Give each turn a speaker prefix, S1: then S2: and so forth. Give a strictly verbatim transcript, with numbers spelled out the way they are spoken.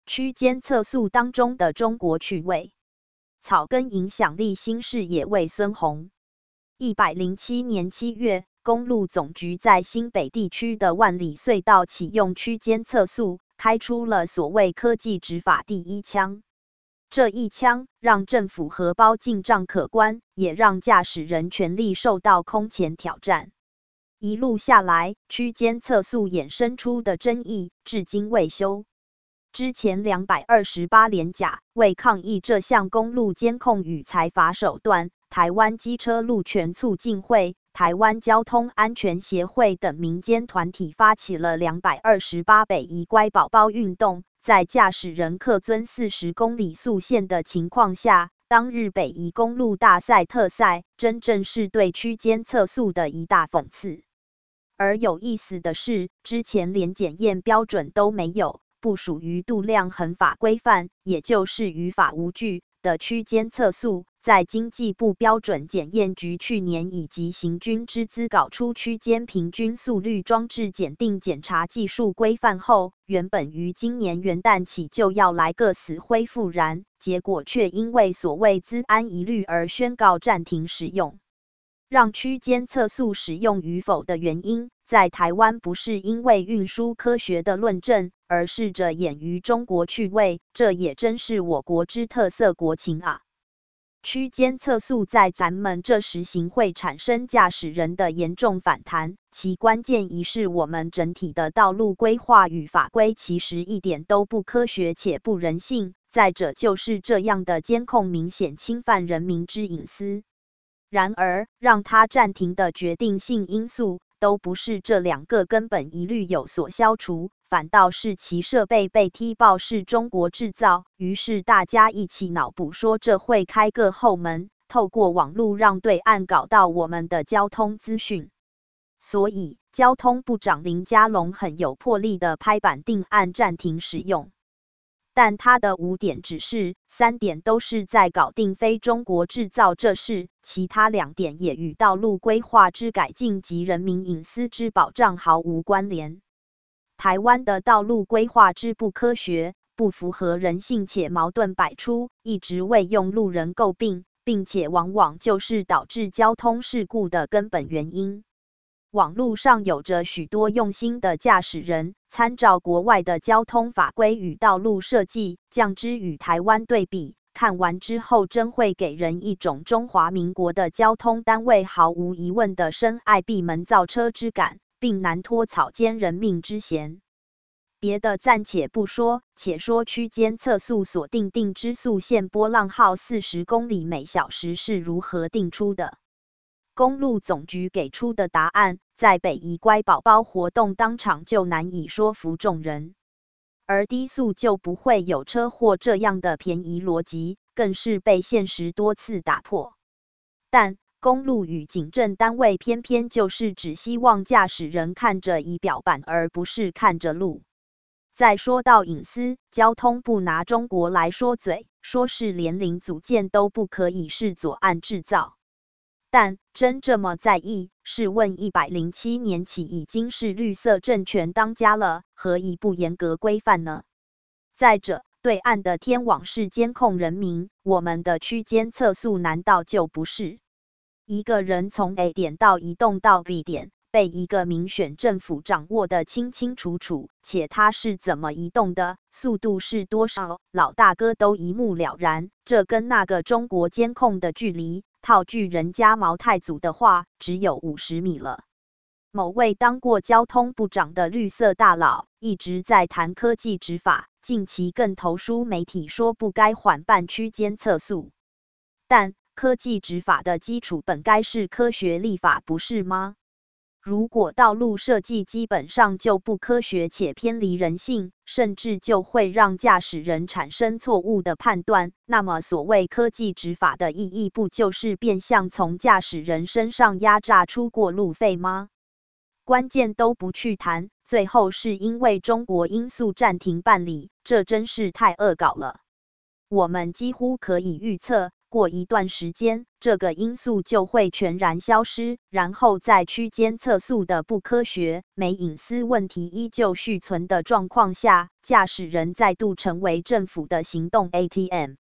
S1: 区间测速当中的中国趣味，草根影响力新视野为孙宏。一百零七年七月，公路总局在新北地区的万里隧道启用区间测速，开出了所谓科技执法第一枪。这一枪让政府荷包进账可观，也让驾驶人权利受到空前挑战。一路下来，区间测速衍生出的争议至今未休。之前两百二十八连假，为抗议这项公路监控与裁罚手段，台湾机车路权促进会、台湾交通安全协会等民间团体发起了两百二十八北宜乖宝宝运动。在驾驶人各遵四十公里速限的情况下，当日北宜公路大赛特赛，真正是对区间测速的一大讽刺。而有意思的是，之前连检验标准都没有，不属于度量衡法规范，也就是于法无据的区间测速，在经济部标准检验局去年以及行军之资搞出区间平均速率装置检定检查技术规范后，原本于今年元旦起就要来个死灰复燃，结果却因为所谓资安疑虑而宣告暂停使用。让区间测速使用与否的原因，在台湾不是因为运输科学的论证，而是着眼于中国趣味，这也真是我国之特色国情啊。区间测速在咱们这实行会产生驾驶人的严重反弹，其关键一是我们整体的道路规划与法规其实一点都不科学且不人性，再者就是这样的监控明显侵犯人民之隐私。然而，让它暂停的决定性因素，都不是这两个根本疑虑有所消除，反倒是其设备被踢爆是中国制造，于是大家一起脑补说这会开个后门，透过网络让对岸搞到我们的交通资讯。所以，交通部长林佳龙很有魄力的拍板定案暂停使用。但他的五点指示，三点都是在搞定非中国制造这事，其他两点也与道路规划之改进及人民隐私之保障毫无关联。台湾的道路规划之不科学、不符合人性且矛盾百出，一直为用路人诟病，并且往往就是导致交通事故的根本原因。网络上有着许多用心的驾驶人，参照国外的交通法规与道路设计，将之与台湾对比，看完之后真会给人一种中华民国的交通单位毫无疑问的深爱闭门造车之感，并难脱草菅人命之嫌。别的暂且不说，且说区间测速所定定之速限波浪号四十公里每小时是如何定出的。公路总局给出的答案，在北宜乖宝宝活动当场就难以说服众人。而低速就不会有车祸这样的便宜逻辑，更是被现实多次打破。但公路与警政单位偏偏就是只希望驾驶人看着仪表板，而不是看着路。再说到隐私，交通部拿中国来说嘴，说是连零组件都不可以是左岸制造。但真这么在意？试问一百零七年起已经是绿色政权当家了，何以不严格规范呢？再者，对岸的天网是监控人民，我们的区间测速难道就不是？一个人从 A 点到移动到 B 点，被一个民选政府掌握得清清楚楚，且他是怎么移动的，速度是多少，老大哥都一目了然。这跟那个中国监控的距离，套句人家毛太祖的话，只有五十米了。某位当过交通部长的绿色大佬一直在谈科技执法，近期更投书媒体说不该缓办区间测速。但科技执法的基础本该是科学立法，不是吗？如果道路设计基本上就不科学且偏离人性，甚至就会让驾驶人产生错误的判断，那么所谓科技执法的意义不就是变相从驾驶人身上压榨出过路费吗？关键都不去谈，最后是因为中国因素暂停办理，这真是太恶搞了。我们几乎可以预测， 过一段时间，这个因素就会全然消失，然后在区间测速的不科学、没隐私问题依旧续存的状况下，驾驶人再度成为政府的行动 A T M。